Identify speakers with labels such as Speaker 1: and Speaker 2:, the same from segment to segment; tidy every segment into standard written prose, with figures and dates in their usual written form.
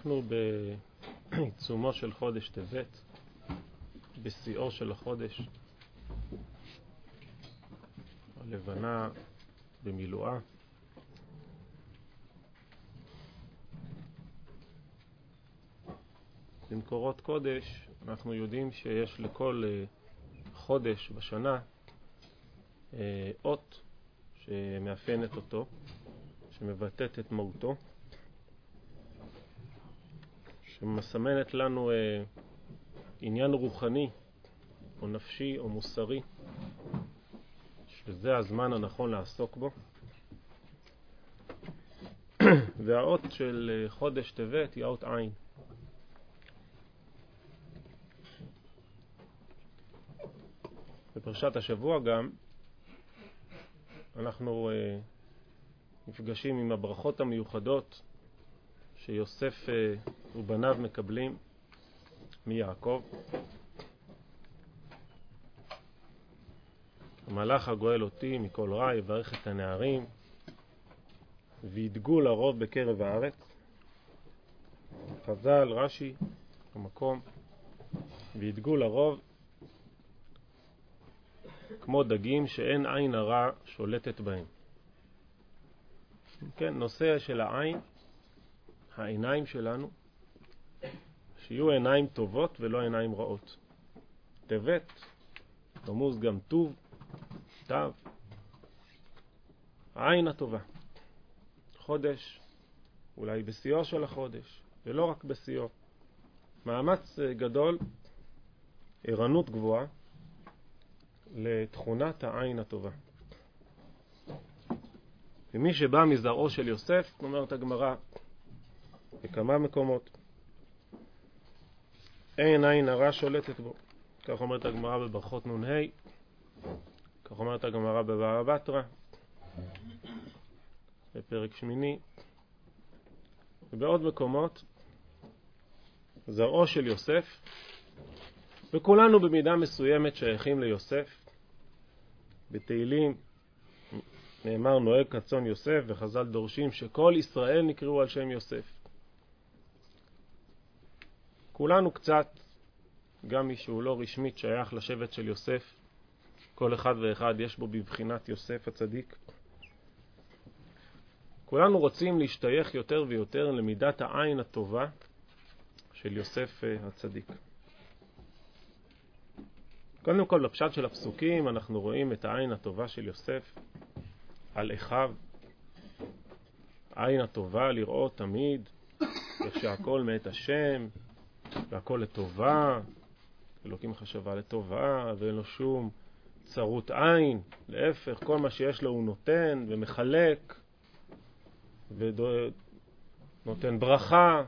Speaker 1: אנחנו בעיצומו של חודש טבת, בשיאו של החודש, הלבנה במילואה. במקורות קודש אנחנו יודעים שיש לכל חודש בשנה אות שמאפיינת אותו, שמבטאת את מהותו, שמסמנת לנו עניין רוחני או נפשי או מוסרי, שזה הזמן הנכון לעסוק בו. והאות של חודש טבת היא האות עין. בפרשת השבוע גם אנחנו נפגשים עם הברכות המיוחדות שיוסף ובניו מקבלים מיעקב. המלאך הגואל אותי מכל רע יברך את הנערים וידגו לרוב בקרב הארץ. חז"ל, רש"י, המקום, וידגו לרוב כמו דגים שאין עין הרע שולטת בהם. כן, נושא של העין, העיניים שלנו, שיהיו עיניים טובות ולא עיניים רעות. טבת, רמוז גם טוב, תו, העין הטובה. חודש, אולי בשיאו של החודש, ולא רק בשיאו. מאמץ גדול, ערנות גבוהה, לתכונת העין הטובה. ומי שבא מזרעו של יוסף, אומרת הגמרא בכמה מקומות, אין עין הרע שולטת בו. כך אומרת הגמרא בברכות נ"ה, כך אומרת הגמרא בבבא בתרא, בפרק שמיני, ובעוד מקומות, זרעו של יוסף, וכולנו במידה מסוימת שייכים ליוסף. בתהילים נאמר נוהג כצאן יוסף, וחז"ל דורשים שכל ישראל נקראו על שם יוסף. כולנו קצת, גם מי שהוא לא רשמית שייך לשבט של יוסף, כל אחד ואחד יש בו בבחינת יוסף הצדיק. כולנו רוצים להשתייך יותר ויותר למידת העין הטובה של יוסף הצדיק. קודם כל, בפשט של הפסוקים אנחנו רואים את העין הטובה של יוסף על אחיו. העין הטובה לראות תמיד איך שהכל מאת השם והכל לטובה, אלוקים חשבה לטובה, ואין לו שום צרות עין, להפך, כל מה שיש לו הוא נותן ומחלק ונותן ברכה,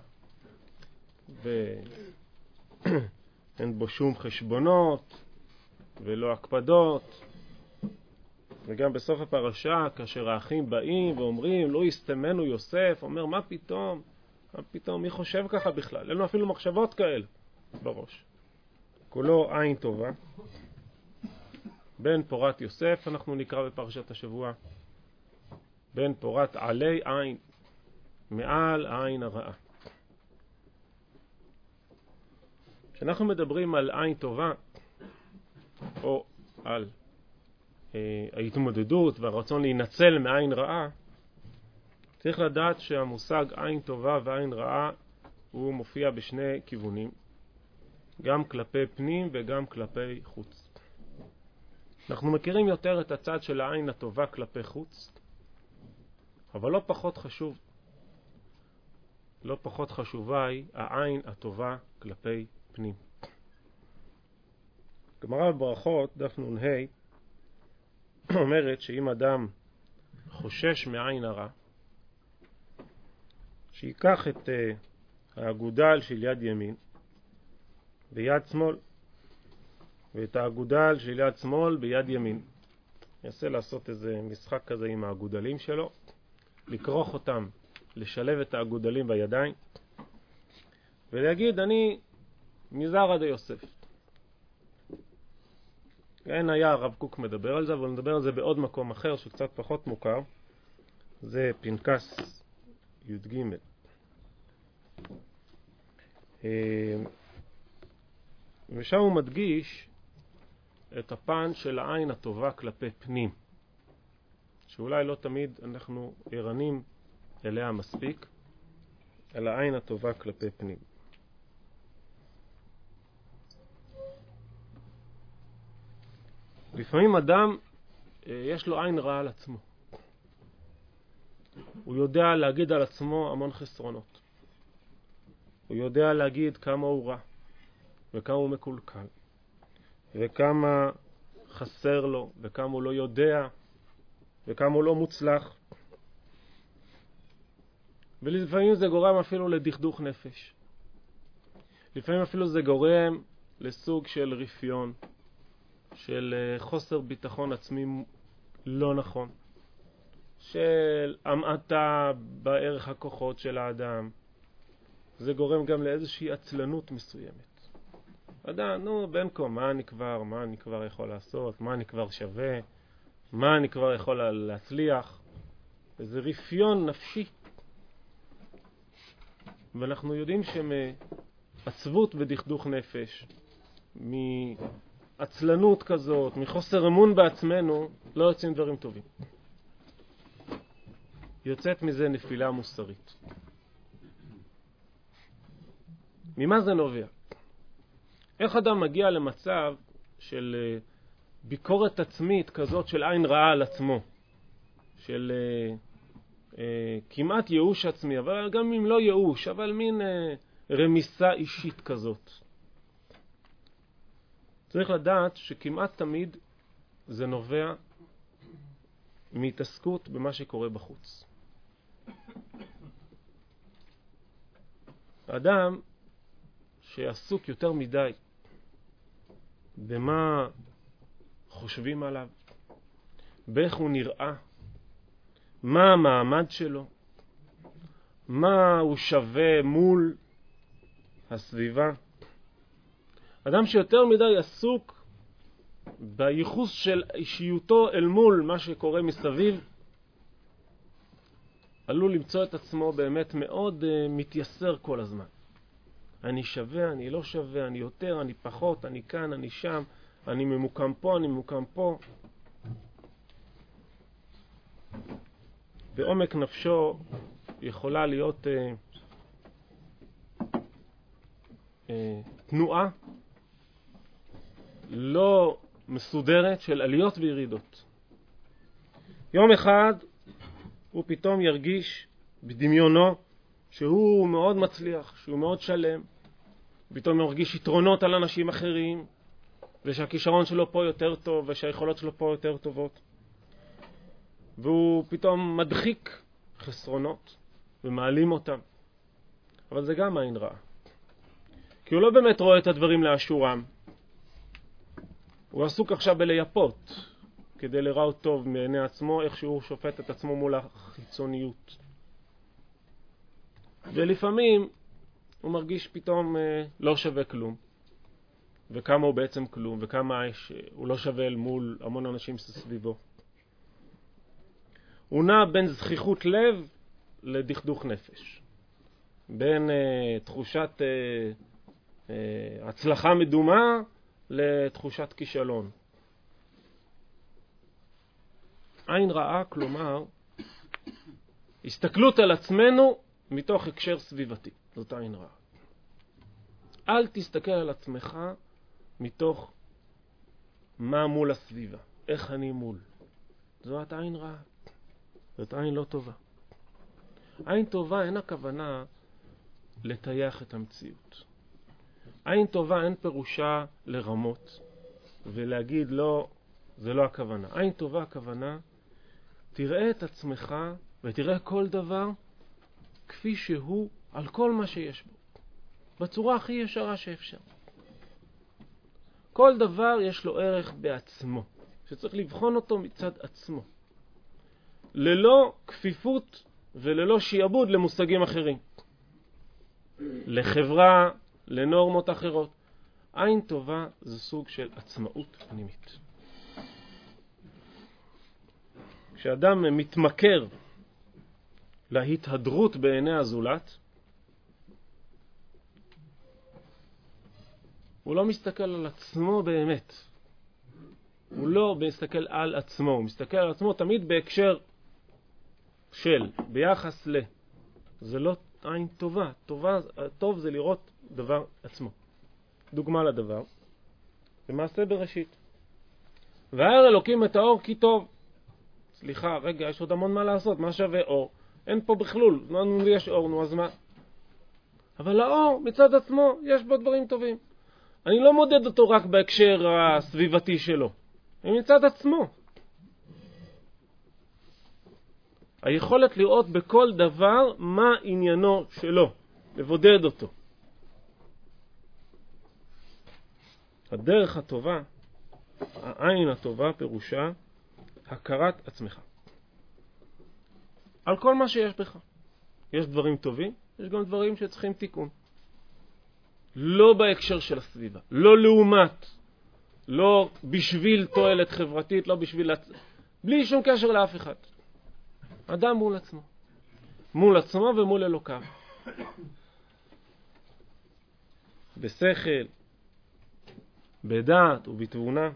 Speaker 1: ואין בו שום חשבונות ולא הקפדות. וגם בסוף הפרשה, כאשר האחים באים ואומרים, לא יסתמנו יוסף, אומר, מה פתאום? מה פתאום? מי חושב ככה בכלל? אין לו אפילו מחשבות כאלה בראש. כולו עין טובה. בן פורת יוסף, אנחנו נקרא בפרשת השבוע, בן פורת עלי עין, מעל העין הרעה. כשאנחנו מדברים על עין טובה, או על ההתמודדות והרצון להינצל מעין רעה, צריך לדעת שהמושג עין טובה ועין רעה הוא מופיע בשני כיוונים, גם כלפי פנים וגם כלפי חוץ. אנחנו מכירים יותר את הצד של העין הטובה כלפי חוץ, אבל לא פחות חשובה היא העין הטובה כלפי פנים. גמרא בברכות, דף נ"ה, אומרת שאם אדם חושש מעין הרע, שיקח את האגודל של יד ימין ביד שמאל, ואת האגודל של יד שמאל ביד ימין. ינסה לעשות איזה משחק כזה עם האגודלים שלו, לקרוח אותם, לשלב את האגודלים בידיים, ולהגיד, אני מזרע דיוסף. אין היה הרב קוק מדבר על זה, אבל נדבר על זה בעוד מקום אחר שקצת פחות מוכר. זה פנקס י"ג. ושם הוא מדגיש את הפן של העין הטובה כלפי פנים, שאולי לא תמיד אנחנו ערנים אליה מספיק, על העין הטובה כלפי פנים. לפעמים אדם יש לו עין רעה על עצמו. הוא יודע להגיד על עצמו המון חסרונות. הוא יודע להגיד כמה הוא רע, וכמה הוא מקולקל, וכמה חסר לו, וכמה הוא לא יודע, וכמה הוא לא מוצלח. ולפעמים זה גורם אפילו לדכדוך נפש. לפעמים אפילו זה גורם לסוג של רפיון, של חוסר ביטחון עצמי לא נכון, של המעטה בערך הכוחות של האדם. זה גורם גם לאיזושהי עצלנות מסוימת. אדם, בנקום, מה אני כבר יכול לעשות? מה אני כבר שווה? מה אני כבר יכול להצליח? איזה רפיון נפשי. ואנחנו יודעים שמעצבות ודכדוך נפש, מעצלנות כזאת, מחוסר אמון בעצמנו, לא יוצאים דברים טובים. יוצאת מזה נפילה מוסרית. ממה זה נובע? איך אדם מגיע למצב של ביקורת עצמית כזאת, של עין רעה על עצמו, של כמעט ייאוש עצמי, אבל גם אם לא ייאוש, אבל מין רמיסה אישית כזאת? צריך לדעת שכמעט תמיד זה נובע מהתעסקות במה שקורה בחוץ. האדם שעסוק יותר מדי במה חושבים עליו, באיך הוא נראה, מה המעמד שלו, מה הוא שווה מול הסביבה. אדם שיותר מדי עסוק בייחוס של אישיותו אל מול מה שקורה מסביב, עלול למצוא את עצמו באמת מאוד מתייסר כל הזמן. אני שווה, אני לא שווה, אני יותר, אני פחות, אני כאן, אני שם, אני ממוקם פה, אני ממוקם פה. בעומק נפשו יכולה להיות תנועה לא מסודרת של עליות וירידות. יום אחד הוא פתאום ירגיש בדמיונו שהוא מאוד מצליח, שהוא מאוד שלם. פתאום ירגיש יתרונות על אנשים אחרים, ושהכישרון שלו פה יותר טוב, ושהיכולות שלו פה יותר טובות. והוא פתאום מדחיק חסרונות ומעלים אותם. אבל זה גם עין רעה. כי הוא לא באמת רואה את הדברים לאשורם. הוא עסוק עכשיו בלייפות, כדי לראות טוב מעיני עצמו, איך שהוא שופט את עצמו מול החיצוניות. ולפעמים הוא מרגיש פתאום לא שווה כלום. וכמה הוא בעצם כלום, וכמה הוא לא שווה אל מול המון אנשים סביבו. הוא נע בין זכיחות לב לדכדוך נפש. בין תחושת הצלחה מדומה לתחושת כישלון. עין רעה, כלומר, הסתכלות על עצמנו מתוך הקשר סביבתי. זאת עין רעה. אל תסתכל על עצמך מתוך מה מול הסביבה. איך אני מול. זאת עין רעה. זאת עין לא טובה. עין טובה אין הכוונה לטייח את המציאות. עין טובה אין פירושה לרמות ולהגיד לא, זה לא הכוונה. עין טובה הכוונה, תראה את עצמך ותראה כל דבר כפי שהוא על כל מה שיש בו. בצורה הכי ישרה שאפשר. כל דבר יש לו ערך בעצמו, שצריך לבחון אותו מצד עצמו. ללא כפיפות וללא שיעבוד למושגים אחרים. לחברה, לנורמות אחרות. עין טובה זה סוג של עצמאות פנימית. כשאדם מתמכר להתהדרות בעיני הזולת, הוא לא מסתכל על עצמו באמת. הוא לא מסתכל על עצמו, הוא מסתכל על עצמו תמיד בהקשר של, ביחס ל. זה לא עין טובה. טוב זה לראות דבר עצמו. דוגמה לדבר, במעשה בראשית. והאר אלוקים את האור כי טוב. סליחה, רגע, יש עוד המון מה לעשות, מה שווה אור? אין פה בכלול, יש אור, נו אז מה? אבל האור מצד עצמו יש בו דברים טובים. אני לא מודד אותו רק בהקשר הסביבתי שלו, מצד עצמו. היכולת לראות בכל דבר מה עניינו שלו, לבודד אותו. הדרך הטובה, העין הטובה פירושה הכרת עצמך. על כל מה שיש בך. יש דברים טובים, יש גם דברים שצריכים תיקון. לא בהקשר של הסביבה, לא לעומת, לא בשביל תועלת חברתית, לא בשביל בלי שום קשר לאף אחד. אדם מול עצמו. מול עצמו ומול אלוקיו. בשכל, בדעת ובתבונה.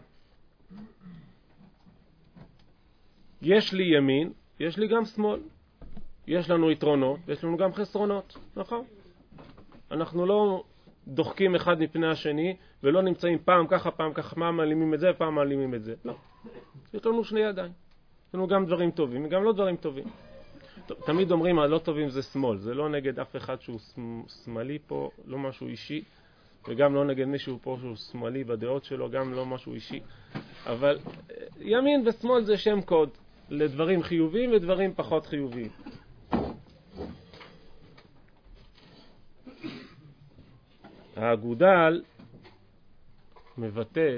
Speaker 1: יש לי ימין, יש לי גם שמאל. יש לנו יתרונות, יש לנו גם חסרונות, נכון? אנחנו לא דוחקים אחד מפני השני, ולא נמצאים פעם ככה, פעם מעלימים את זה, פעם מעלימים את זה. לא. יש לנו שני ידיים. יש לנו גם דברים טובים, וגם לא דברים טובים. תמיד אומרים, הלא טובים זה שמאל. זה לא נגד אף אחד שהוא שמאלי פה, לא משהו אישי, וגם לא נגד מישהו פה שהוא שמאלי בדעות שלו, גם לא משהו אישי. אבל ימין ושמאל זה שם קוד לדברים חיוביים ודברים פחות חיוביים. האגודל מבטא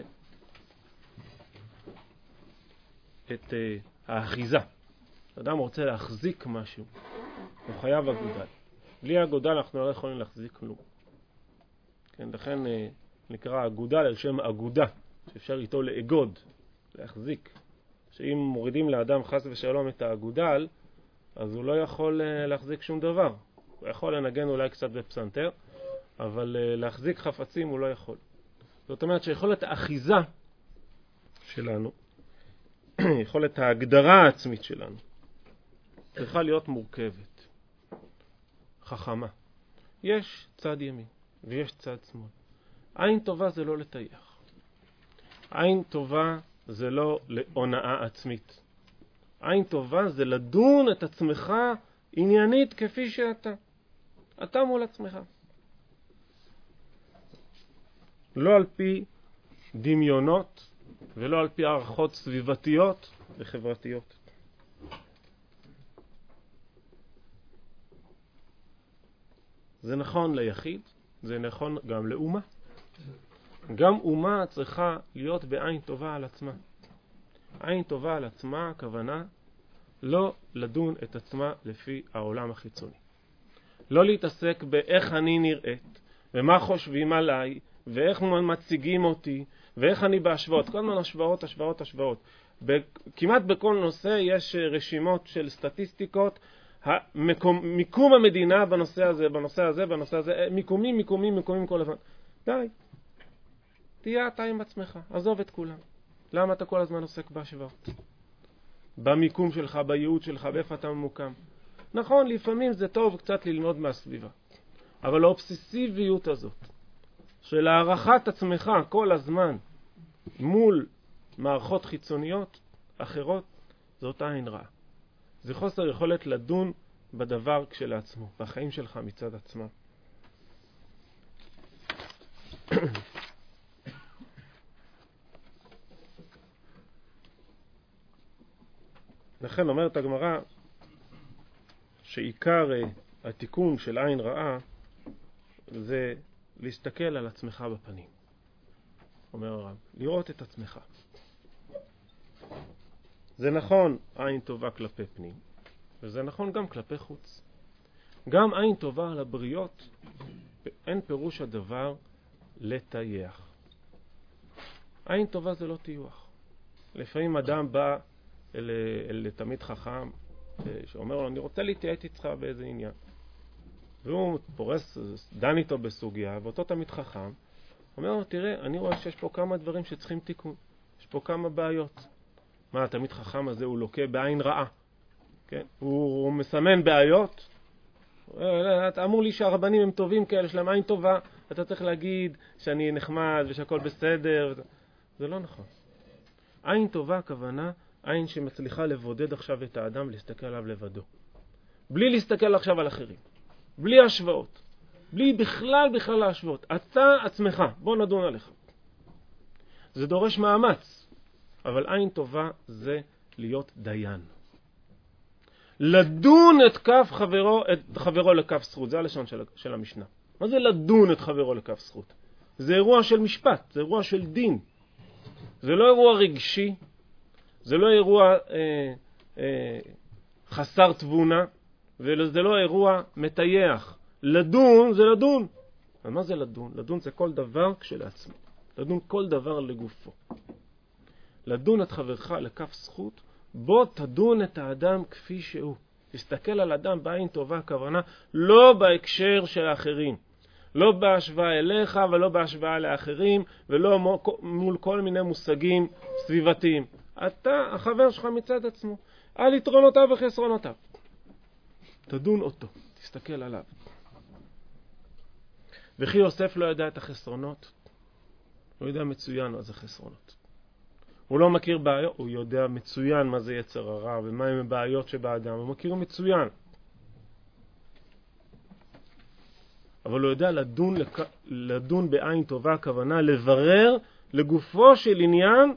Speaker 1: את האחיזה. אדם רוצה להחזיק משהו, הוא חייב אגודל. בלי אגודל אנחנו לא יכולים להחזיק כלום. כן, לכן נקרא אגודל על שם אגודה, שאפשר איתו לאגוד, להחזיק. שאם מורידים לאדם חס ושלום את האגודל, אז הוא לא יכול להחזיק שום דבר. הוא יכול לנגן אולי קצת בפסנתר, אבל להחזיק חפצים הוא לא יכול. זאת אומרת שיכולת האחיזה שלנו, יכולת ההגדרה העצמית שלנו, צריכה להיות מורכבת, חכמה. יש צד ימין ויש צד שמאל. עין טובה זה לא לטייח. עין טובה זה לא להונאה עצמית. עין טובה זה לדון את עצמך עניינית כפי שאתה. אתה מול עצמך. לא על פי דמיונות ולא על פי הערכות סביבתיות וחברתיות. זה נכון ליחיד, זה נכון גם לאומה. גם אומה צריכה להיות בעין טובה על עצמה. עין טובה על עצמה, הכוונה לא לדון את עצמה לפי העולם החיצוני. לא להתעסק באיך אני נראית, ומה חושבים עליי, ואיך מציגים אותי, ואיך אני בהשוואות. כל הזמן השוואות. כמעט בכל נושא יש רשימות של סטטיסטיקות, מיקום המדינה בנושא הזה, מיקומים כל הזמן. די. תהיה אתה עם עצמך, עזוב את כולם. למה אתה כל הזמן עוסק בהשוואות? במיקום שלך, בייעוד שלך, באיפה אתה ממוקם. נכון, לפעמים זה טוב קצת ללמוד מהסביבה. אבל האובססיביות הזאת, של הערכת עצמך כל הזמן מול מערכות חיצוניות אחרות, זאת עין רעה. זה חוסר יכולת לדון בדבר כשלעצמו, בחיים שלך מצד עצמם. לכן אומרת הגמרא שעיקר התיקון של עין רעה זה להסתכל על עצמך בפנים. אומר הרב, לראות את עצמך. זה נכון עין טובה כלפי פנים, וזה נכון גם כלפי חוץ. גם עין טובה על הבריות, אין פירוש הדבר לטייח. עין טובה זה לא טיוח. לפעמים אדם בא אל תמיד חכם, שאומר לו, אני רוצה להתייעץ איתך באיזה עניין. והוא פורס, דן איתו בסוגיה, ואותו תמיד חכם, אומר, תראה, אני רואה שיש פה כמה דברים שצריכים תיקון. יש פה כמה בעיות. מה, התלמיד חכם הזה הוא לוקה בעין רעה. כן? הוא מסמן בעיות. אתה אמור לי שהרבנים הם טובים כאלה, שלהם עין טובה. אתה צריך להגיד שאני נחמד ושהכל בסדר. זה לא נכון. עין טובה, הכוונה, עין שמצליחה לבודד עכשיו את האדם להסתכל עליו לבדו. בלי להסתכל עכשיו על אחרים. בלי השוואות. בלי בכלל להשוות. אתה עצמך. בוא נדון עליך. זה דורש מאמץ. אבל עין טובה זה להיות דיין. לדון את חברו לכף זכות. זה הלשון של המשנה. מה זה לדון את חברו לכף זכות? זה אירוע של משפט. זה אירוע של דין. זה לא אירוע רגשי. זה לא אירוע חסר תבונה. וזה לא אירוע מטייח. לדון זה לדון. אבל מה זה לדון? לדון זה כל דבר כשלעצמו. לדון כל דבר לגופו. לדון את חברך לכף זכות, בוא תדון את האדם כפי שהוא. תסתכל על אדם בעין טובה, הכוונה, לא בהקשר של האחרים. לא בהשוואה אליך ולא בהשוואה לאחרים, ולא מול כל מיני מושגים סביבתיים. אתה, החבר שלך מצד עצמו, על יתרונותיו וחסרונותיו. תדון אותו, תסתכל עליו. וכי יוסף לא יודע את החסרונות? הוא יודע מצוין מה זה חסרונות. הוא לא מכיר בעיות, הוא יודע מצוין מה זה יצר הרע ומה הם הבעיות שבאדם, הוא מכיר מצוין. אבל הוא יודע לדון בעין טובה, הכוונה לברר לגופו של עניין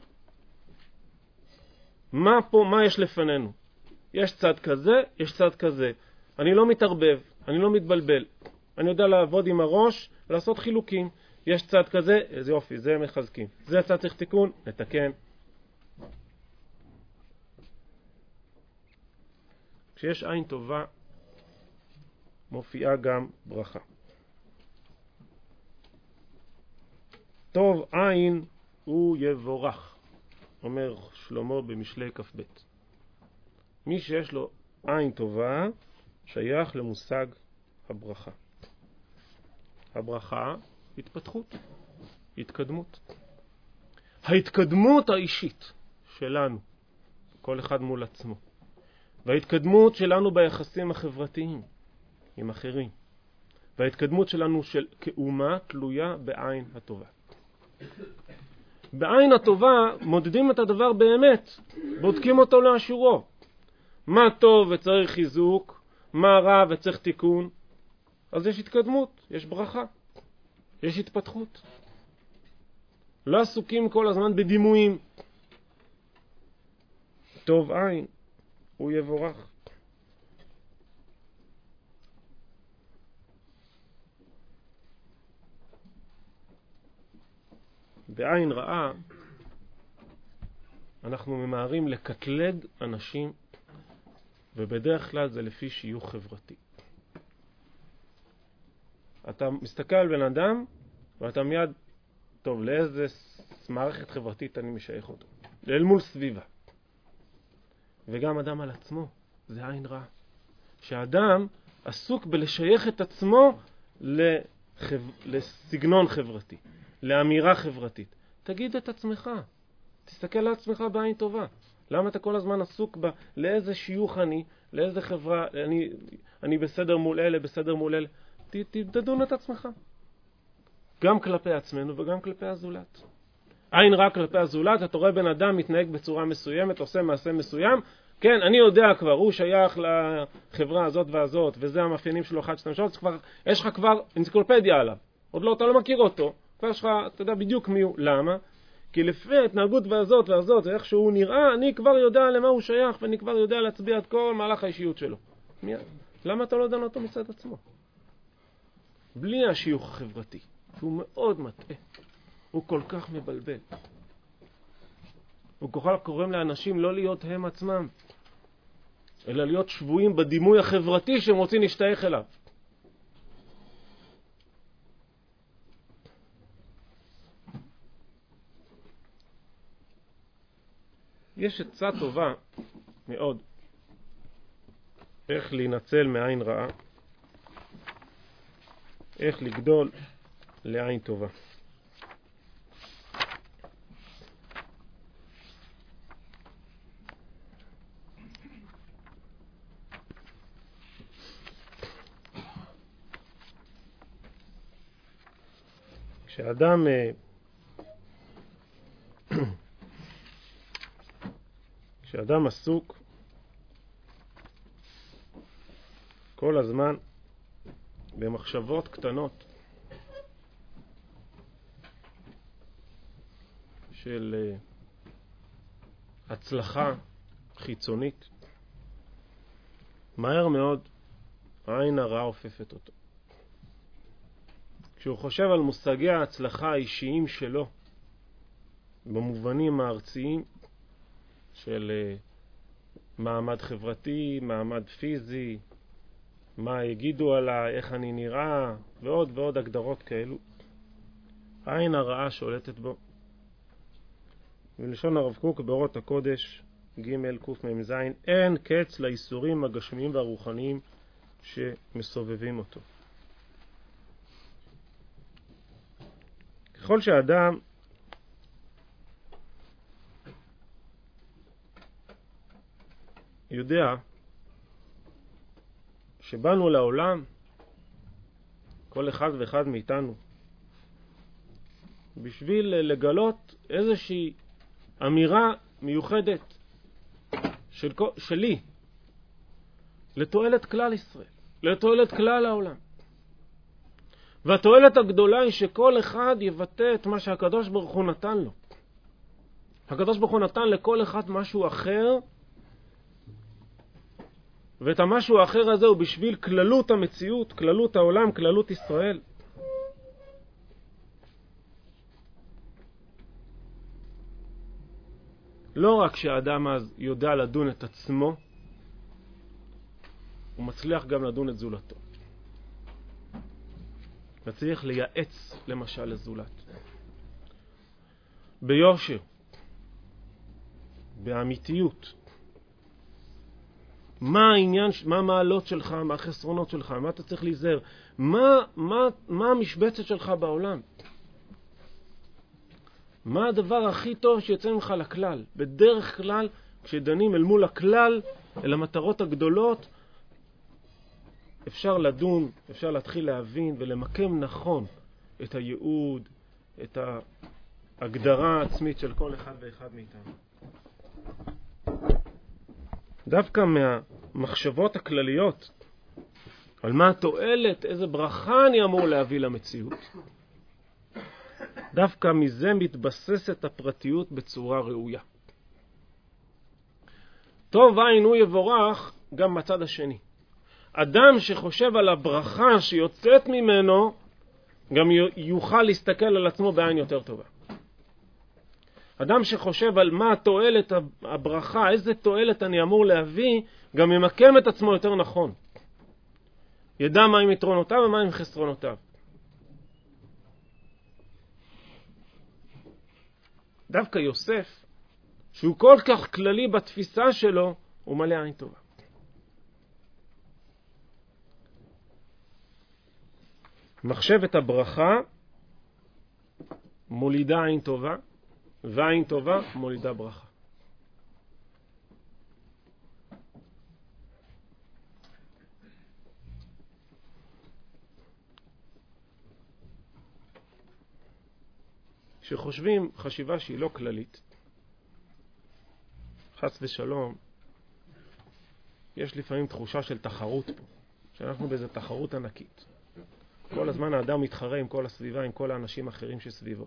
Speaker 1: מה יש לפנינו. יש צד כזה, יש צד כזה. אני לא מתערבב, אני לא מתבלבל. אני יודע לעבוד עם הראש ולעשות חילוקים. יש צד כזה, איזה יופי, זה מחזקים. זה צד צריך תיקון, נתקן. כשיש עין טובה, מופיעה גם ברכה. טוב עין הוא יבורך, אומר שלמה במשלי כ"ב. מי שיש לו עין טובה, שייך למושג הברכה. הברכה, התפתחות, התקדמות. ההתקדמות האישית שלנו, כל אחד מול עצמו. וההתקדמות שלנו ביחסים החברתיים עם אחרים. וההתקדמות שלנו כאומה תלויה בעין הטובה. בעין הטובה מודדים את הדבר באמת, בודקים אותו לאשורו. מה טוב וצריך חיזוק, מה רע וצריך תיקון. אז יש התקדמות, יש ברכה, יש התפתחות. לא עסוקים כל הזמן בדימויים. טוב עין הוא יבורך. בעין רעה אנחנו ממהרים לקטלג אנשים, ובדרך כלל זה לפי שיוך חברתי. אתה מסתכל על בן אדם ואתה מיד, טוב, לאיזה מערכת חברתית אני משייך אותו? אל מול סביבה. וגם אדם על עצמו, זה עין רע. שהאדם עסוק בלשייך את עצמו לסגנון חברתי, לאמירה חברתית. תגיד את עצמך, תסתכל על עצמך בעין טובה. למה אתה כל הזמן עסוק לאיזה שיוך אני, לאיזה חברה, אני בסדר מול אלה, בסדר מול אלה. תדון את עצמך. גם כלפי עצמנו וגם כלפי הזולת. עין רע כלפי הזולת, אתה רואה בן אדם מתנהג בצורה מסוימת, עושה מעשה מסוים, כן, אני יודע כבר, הוא שייך לחברה הזאת והזאת, וזה המאפיינים שלו 1, 2, 3, יש לך כבר אנציקלופדיה עליו. עוד לא, אתה לא מכיר אותו. כבר יש לך, אתה יודע בדיוק מי הוא. למה? כי לפי ההתנהגות והזאת והזאת, ואיך שהוא נראה, אני כבר יודע למה הוא שייך, ואני כבר יודע להצביע את כל מהלך האישיות שלו. למה אתה לא דן אותו מצד עצמו? בלי השיוך החברתי, שהוא מאוד מטעה. הוא כל כך מבלבל. הוא כל כך קוראים לאנשים לא להיות הם עצמם, אלא להיות שבויים בדימוי החברתי שהם רוצים להשתייך אליו. יש עצה טובה מאוד איך להינצל מעין רעה, איך לגדול לעין טובה. כשאדם עסוק כל הזמן במחשבות קטנות של הצלחה חיצונית, מהר מאוד העין הרעה עופפת אותו. כשהוא חושב על מושגי ההצלחה האישיים שלו, במובנים הארציים של מעמד חברתי, מעמד פיזי, מה יגידו עליי, איך אני נראה, ועוד ועוד הגדרות כאלו, העין הרעה שולטת בו. בלשון הרב קוק באורות הקודש ג' קמ"ז, אין קץ לאיסורים הגשמיים והרוחניים שמסובבים אותו. ככל שהאדם יודע שבאנו לעולם, כל אחד ואחד מאיתנו, בשביל לגלות איזושהי אמירה מיוחדת שלי, לתועלת כלל ישראל, לתועלת כלל העולם. והתועלת הגדולה היא שכל אחד יבטא את מה שהקדוש ברוך הוא נתן לו. הקדוש ברוך הוא נתן לכל אחד משהו אחר, ואת המשהו האחר הזה הוא בשביל כללות המציאות, כללות העולם, כללות ישראל. לא רק שהאדם אז יודע לדון את עצמו, הוא מצליח גם לדון את זולתו. מצליח לייעץ למשל לזולת. ביושר, באמיתיות. מה העניין, מה המעלות שלך, מה החסרונות שלך, מה אתה צריך להיזהר, מה המשבצת שלך בעולם. מה הדבר הכי טוב שיוצא ממך לכלל? בדרך כלל, כשדנים אל מול הכלל, אל המטרות הגדולות, אפשר לדון, אפשר להתחיל להבין ולמקם נכון את הייעוד, את ההגדרה העצמית של כל אחד ואחד מאיתנו. דווקא מהמחשבות הכלליות על מה התועלת, איזה ברכה אני אמור להביא למציאות, דווקא מזה מתבססת הפרטיות בצורה ראויה. טוב עין הוא יבורך גם מצד השני. אדם שחושב על הברכה שיוצאת ממנו, גם יוכל להסתכל על עצמו בעין יותר טובה. אדם שחושב על מה התועלת הברכה, איזה תועלת אני אמור להביא, גם ימקם את עצמו יותר נכון. ידע מה עם יתרונותיו ומה עם חסרונותיו. דווקא יוסף, שהוא כל כך כללי בתפיסה שלו, הוא מלא עין טובה. מחשבת הברכה מולידה עין טובה, ועין טובה מולידה ברכה. כשחושבים חשיבה שהיא לא כללית, חס ושלום, יש לפעמים תחושה של תחרות פה, שאנחנו באיזו תחרות ענקית. כל הזמן האדם מתחרה עם כל הסביבה, עם כל האנשים האחרים שסביבו.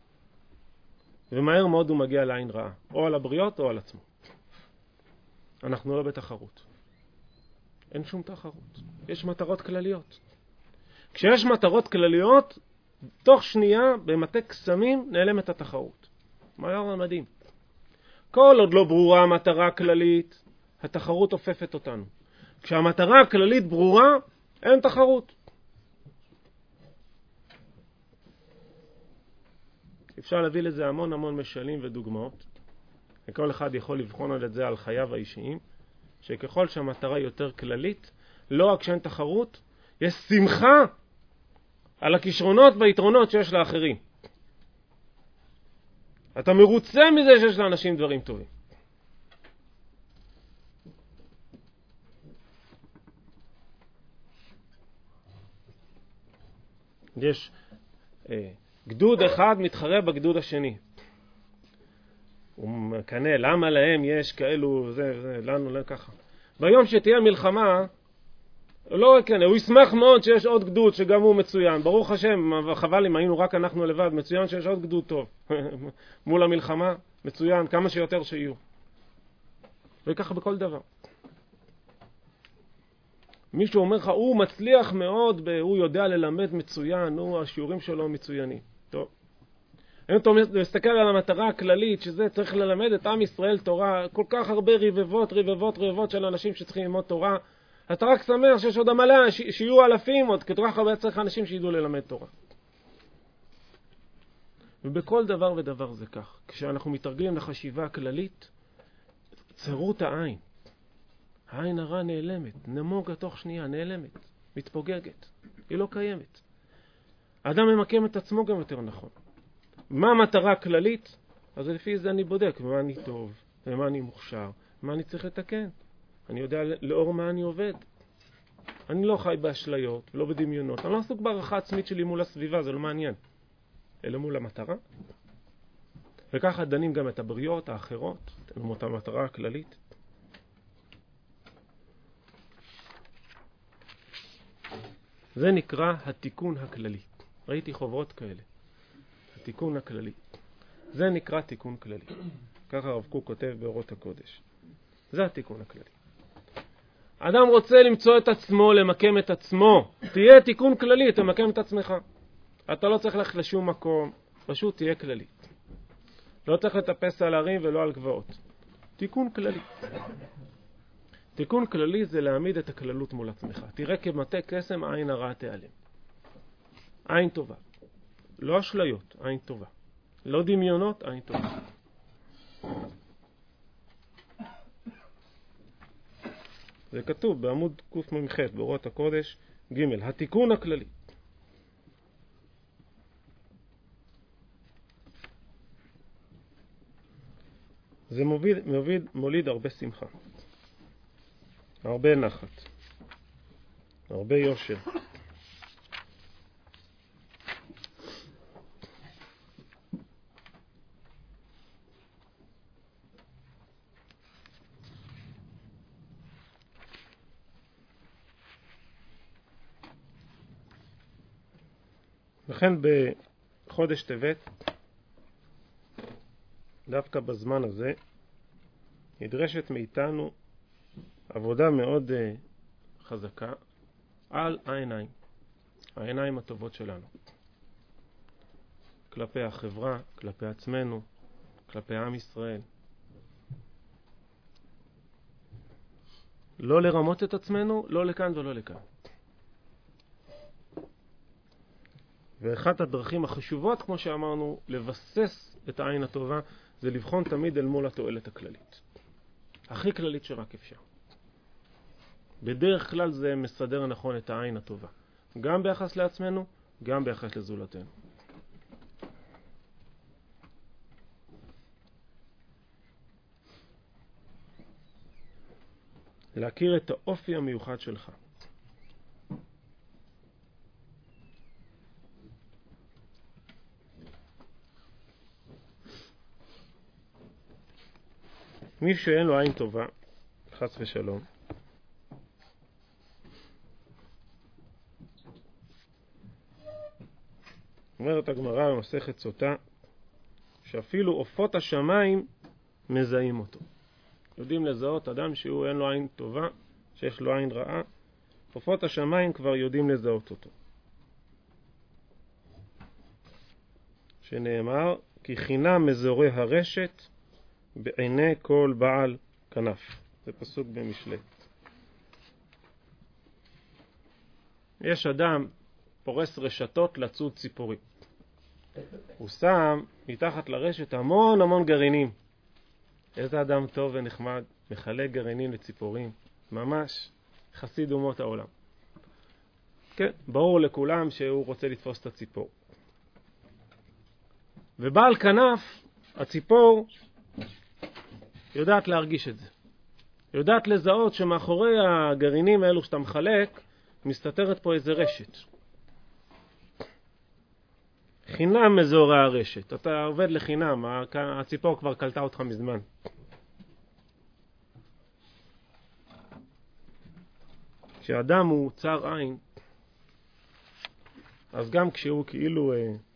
Speaker 1: ומהר מאוד הוא מגיע לעין רעה, או על הבריות או על עצמו. אנחנו לא בתחרות. אין שום תחרות. יש מטרות כלליות. כשיש מטרות כלליות, תוך שנייה, במטה קסמים, נעלמת התחרות. מהר מדהים. כל עוד לא ברורה המטרה הכללית, התחרות הופפת אותנו. כשהמטרה הכללית ברורה, אין תחרות. אפשר להביא לזה המון המון משלים ודוגמאות. וכל אחד יכול לבחון את זה על חייו האישיים, שככל שהמטרה יותר כללית, לא רק שאין תחרות, יש שמחה על הכישרונות והיתרונות שיש לאחרים. אתה מרוצה מזה שיש לאנשים דברים טובים. יש גדוד אחד מתחרה בגדוד השני. הוא מקנה, למה להם יש כאלו, לנו לא ככה. ביום שתהיה מלחמה, לא יקנה, הוא ישמח מאוד שיש עוד גדוד שגם הוא מצוין. ברוך השם, חבל אם היינו רק אנחנו לבד, מצוין שיש עוד גדוד טוב. מול המלחמה, מצוין, כמה שיותר שיהיו. וככה בכל דבר. מישהו אומר לך, הוא מצליח מאוד, הוא יודע ללמד מצוין, השיעורים שלו מצוינים. טוב. אם אתה מסתכל על המטרה הכללית, שזה צריך ללמד את עם ישראל תורה, כל כך הרבה רבבות של אנשים שצריכים ללמוד תורה, אתה רק שמח שיש עוד המלא, שיהיו אלפים עוד, כי תורה הרבה צריך אנשים שידעו ללמד תורה. ובכל דבר ודבר זה כך. כשאנחנו מתרגלים לחשיבה הכללית, צרות העין. העין הרע נעלמת, נמוגה תוך שנייה, נעלמת, מתפוגגת, היא לא קיימת. האדם ממקם את עצמו גם יותר נכון. מה המטרה הכללית? אז לפי זה אני בודק מה אני טוב, ומה אני מוכשר, מה אני צריך לתקן. אני יודע לאור מה אני עובד. אני לא חי באשליות, לא בדמיונות. אני לא עסוק בערכה עצמית שלי מול הסביבה, זה לא מעניין. אלא מול המטרה. וככה דנים גם את הבריות האחרות, את המטרה הכללית. זה נקרא התיקון הכללי. ראיתי חוברות כאלה. התיקון הכללי. זה נקרא תיקון כללי. ככה הרב קוק כותב באורות הקודש. זה התיקון הכללי. אדם רוצה למצוא את עצמו, למקם את עצמו. תהיה תיקון כללי, תמקם את עצמך. אתה לא צריך ללכת לשום מקום, פשוט תהיה כללי. לא צריך לטפס על הרים ולא על גבעות. תיקון כללי. תיקון כללי זה להעמיד את הכללות מול עצמך. תראה כמטה קסם, עין הרע תיעלם. עין טובה. לא אשליות, עין טובה. לא דמיונות, עין טובה. זה כתוב בעמוד קמ"ח באורות הקודש ג' התיקון הכללי. זה מוליד הרבה שמחה, הרבה נחת, הרבה יושר. לכן בחודש טבת, דווקא בזמן הזה, נדרשת מאיתנו עבודה מאוד חזקה על העיניים, העיניים הטובות שלנו. כלפי החברה, כלפי עצמנו, כלפי עם ישראל. לא לרמות את עצמנו, לא לכאן ולא לכאן. ואחת הדרכים החשובות, כמו שאמרנו, לבסס את העין הטובה, זה לבחון תמיד אל מול התועלת הכללית. הכי כללית שרק אפשר. בדרך כלל זה מסדר נכון את העין הטובה. גם ביחס לעצמנו, גם ביחס לזולתנו. להכיר את האופי המיוחד שלך. מי שאין לו עין טובה, חס ושלום, אומרת הגמרא במסכת סוטה, שאפילו עופות השמיים מזהים אותו. יודעים לזהות אדם שהוא אין לו עין טובה, שיש לו עין רעה, עופות השמיים כבר יודעים לזהות אותו. שנאמר, כי חינם מזורי הרשת בעיני כל בעל כנף. זה פסוק במשלי. יש אדם פורס רשתות לצוד ציפורים. הוא שם מתחת לרשת המון גרעינים. איזה אדם טוב ונחמד, מחלק גרעינים לציפורים. ממש חסיד אומות העולם. כן, ברור לכולם שהוא רוצה לתפוס את הציפור. ובעל כנף, הציפור, יודעת להרגיש את זה. יודעת לזהות שמאחורי הגרעינים האלו שאתה מחלק, מסתתרת פה איזה רשת. חינם אזורי הרשת. אתה עובד לחינם, הציפור כבר קלטה אותך מזמן. כשאדם הוא צר עין, אז גם כשהוא כאילו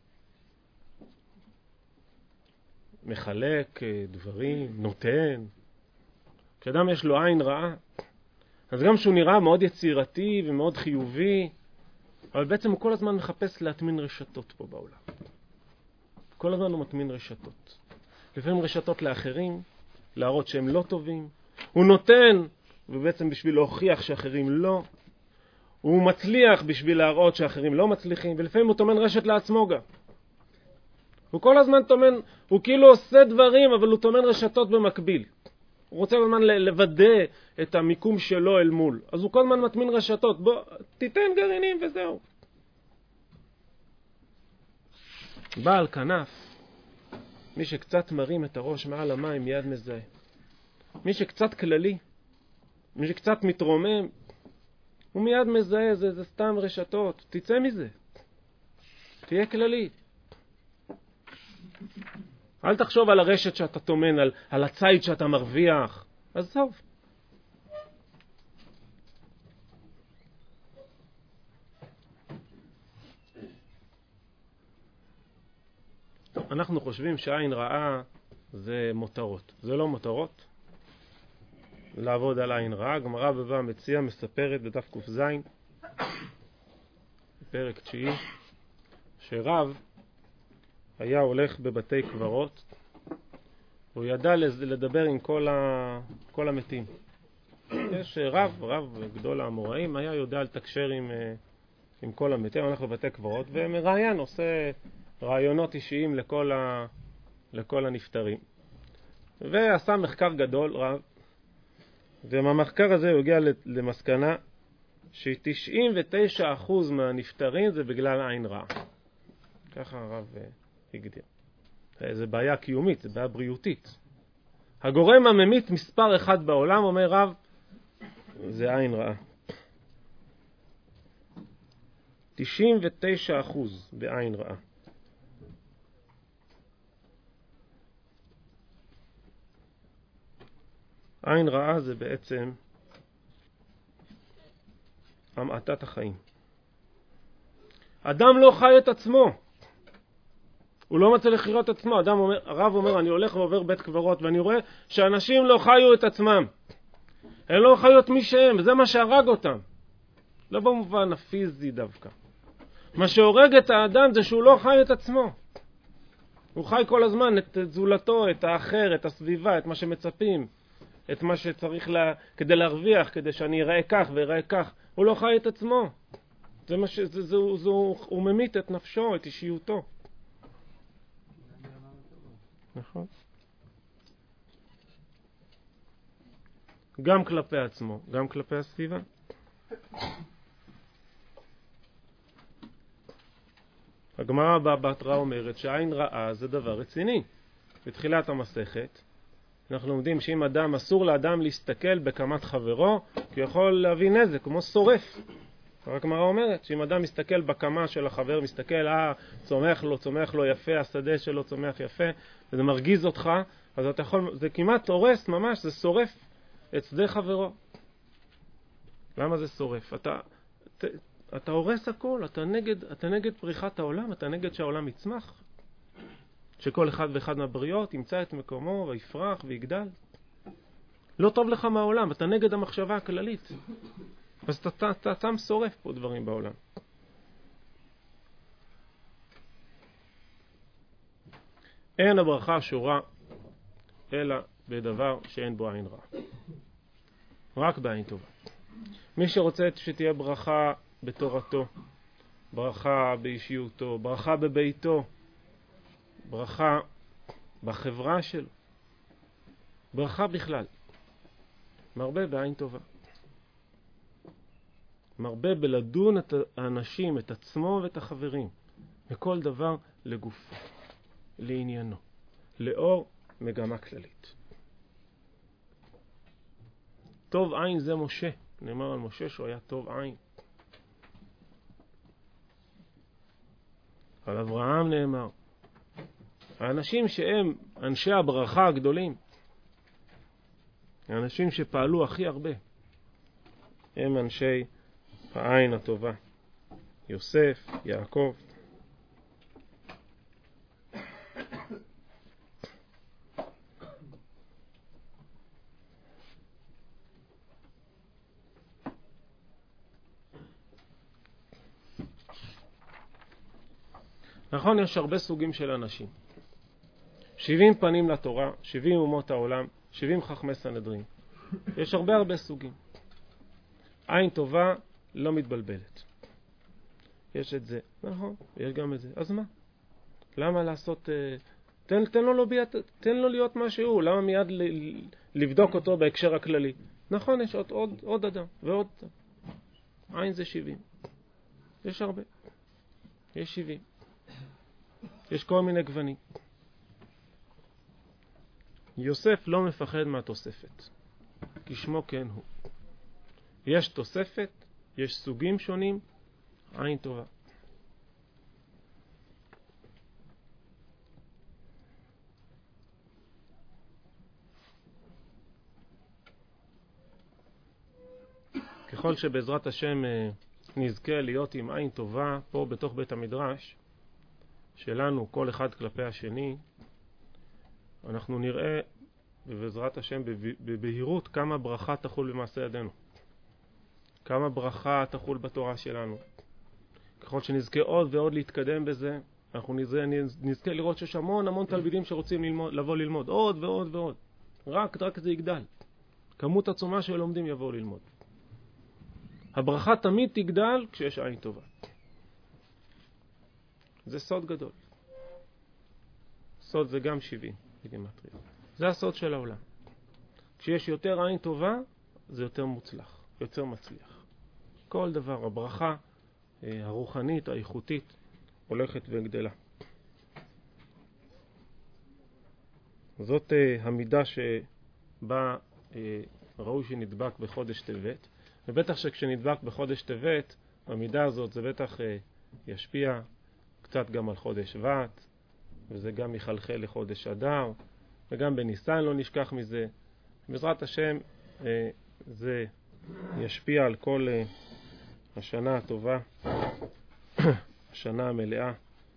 Speaker 1: מחלק דברים, נותן, כשאדם יש לו עין רעה, אז גם שהוא נראה מאוד יצירתי ומאוד חיובי, אבל בעצם הוא כל הזמן מחפש להטמין רשתות פה בעולם. כל הזמן הוא מטמין רשתות. לפעמים רשתות לאחרים, להראות שהם לא טובים. הוא נותן, ובעצם בשביל להוכיח שאחרים לא. הוא מצליח בשביל להראות שאחרים לא מצליחים, ולפעמים הוא טומן רשת לעצמו גם. הוא כל הזמן טומן, הוא כאילו עושה דברים, אבל הוא טומן רשתות במקביל. הוא רוצה כל הזמן לוודא את המיקום שלו אל מול. אז הוא כל הזמן מטמין רשתות. בוא, תיתן גרעינים וזהו. בעל כנף, מי שקצת מרים את הראש מעל המים מיד מזהה. מי שקצת כללי, מי שקצת מתרומם, הוא מיד מזהה, זה סתם רשתות. תצא מזה. תהיה כללי. אל תחשוב על הרשת שאתה תומן, על הציד שאתה מרוויח. אז טוב. אנחנו חושבים שעין רעה זה מותרות. זה לא מותרות. לעבוד על עין רעה. גמרא בבא מציע מספרת בדף ק"ז, פרק 9, שרב היה הולך בבתי קברות, הוא ידע לדבר עם כל המתים. יש רב גדול האמוראים, היה יודע לתקשר עם כל המתים, הולך בבתי קברות, ומראיין, עושה רעיונות אישיים לכל הנפטרים. ועשה מחקר גדול, רב, ומהמחקר הזה הוא הגיע למסקנה ש99% מהנפטרים זה בגלל עין רעה. ככה הרב הגדיר. זה בעיה קיומית, זה בעיה בריאותית. הגורם הממית מספר אחד בעולם, אומר רב, זה עין רעה. 99% בעין רעה. עין רעה זה בעצם המעטת החיים. אדם לא חי את עצמו. הוא לא מצא לחיות את עצמו. הרב אומר, אני הולך ועובר בית קברות, ואני רואה שאנשים לא חיו את עצמם. הם לא חיו את מי שהם, וזה מה שהרג אותם. לא במובן הפיזי דווקא. מה שהורג את האדם זה שהוא לא חי את עצמו. הוא חי כל הזמן את זולתו, את האחר, את הסביבה, את מה שמצפים, את מה שצריך כדי להרוויח, כדי שאני אראה כך ואראה כך. הוא לא חי את עצמו. הוא ממית את נפשו, את אישיותו. נכון. גם כלפי עצמו, גם כלפי הסביבה. הגמרא בתרא אומרת שעין רעה זה דבר רציני. בתחילת המסכת אנחנו לומדים שאם אדם, אסור לאדם להסתכל בקמת חברו, כי הוא יכול להביא נזק, כמו שורף. הגמרא אומרת שאם אדם מסתכל בקמה של החבר, מסתכל, צומח לו יפה, השדה שלו צומח יפה, וזה מרגיז אותך, אז אתה יכול, זה כמעט הורס ממש, זה שורף את שדה חברו. למה זה שורף? אתה הורס הכל, אתה נגד פריחת העולם, אתה נגד שהעולם יצמח, שכל אחד ואחד מהבריות ימצא את מקומו ויפרח ויגדל. לא טוב לך מהעולם, אתה נגד המחשבה הכללית. אז אתה שורף פה דברים בעולם. אין הברכה שורה אלא בדבר שאין בו עין רע. רק בעין טובה. מי שרוצה שתהיה ברכה בתורתו, ברכה באישיותו, ברכה בביתו, ברכה בחברה שלו, ברכה בכלל, מרבה בעין טובה. מרבה בלדון את האנשים, את עצמו ואת החברים, בכל דבר לגופו, לעניינו, לאור מגמה כללית. טוב עין זה משה, נאמר על משה שהוא היה טוב עין. על אברהם נאמר. האנשים שהם אנשי הברכה הגדולים, האנשים שפעלו הכי הרבה, הם אנשי העין הטובה. יוסף, יעקב. נכון, יש הרבה סוגים של אנשים. 70 פנים לתורה, 70 אומות העולם, 70 חכמי סנהדרין. יש הרבה סוגים. עין טובה לא מתבלבלת. יש את זה, נכון, יש גם את זה. אז מה? למה לעשות... תן לו להיות מה שהוא. למה מיד לבדוק אותו בהקשר הכללי? נכון, יש עוד אדם ועוד אדם. עין זה 70. יש הרבה. יש 70. יש כל מיני גוונים. יוסף לא מפחד מהתוספת, כי שמו כן הוא. יש תוספת, יש סוגים שונים, עין טובה. ככל שבעזרת השם נזכה להיות עם עין טובה פה בתוך בית המדרש שלנו, כל אחד כלפי השני, אנחנו נראה בעזרת השם בבהירות כמה ברכה תחול במעשה ידינו, כמה ברכה תחול בתורה שלנו. ככל שנזכה עוד ועוד להתקדם בזה, אנחנו נזכה לראות שיש המון תלמידים שרוצים לבוא ללמוד עוד ועוד ועוד. רק זה יגדל. כמות עצומה של לומדים יבואו ללמוד. הברכה תמיד תגדל כשיש עין טובה. זה סוד גדול. סוד זה גם 70 בגימטריה. זה הסוד של העולם. כשיש יותר עין טובה, זה יותר מוצלח, יותר מצליח. כל דבר, הברכה הרוחנית, האיכותית, הולכת וגדלה. זאת המידה שבה ראוי שנדבק בחודש טבת, ובטח שכשנדבק בחודש טבת, המידה הזאת זה בטח ישפיע קצת גם על חודש שבט, וזה גם יחלחל לחודש אדר, וגם בניסן לא נשכח מזה. בעזרת השם זה ישפיע על כל השנה הטובה, השנה המלאה,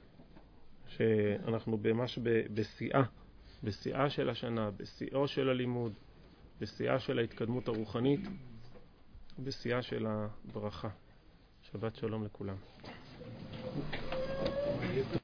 Speaker 1: שאנחנו ממש בשיאה של השנה, בשיאו של הלימוד, בשיאה של ההתקדמות הרוחנית, בשיאה של הברכה. שבת שלום לכולם.